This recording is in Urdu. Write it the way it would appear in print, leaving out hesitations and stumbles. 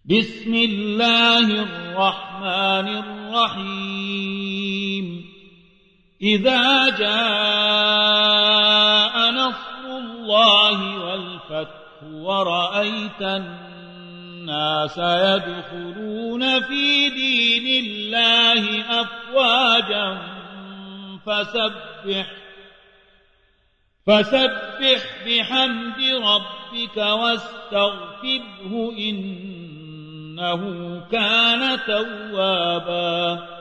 بسم الله الرحمن الرحيم إذا جاء نصر الله والفتح ورأيت الناس يدخلون في دين الله أفواجا فسبح بحمد ربك واستغفره إنه كان توابا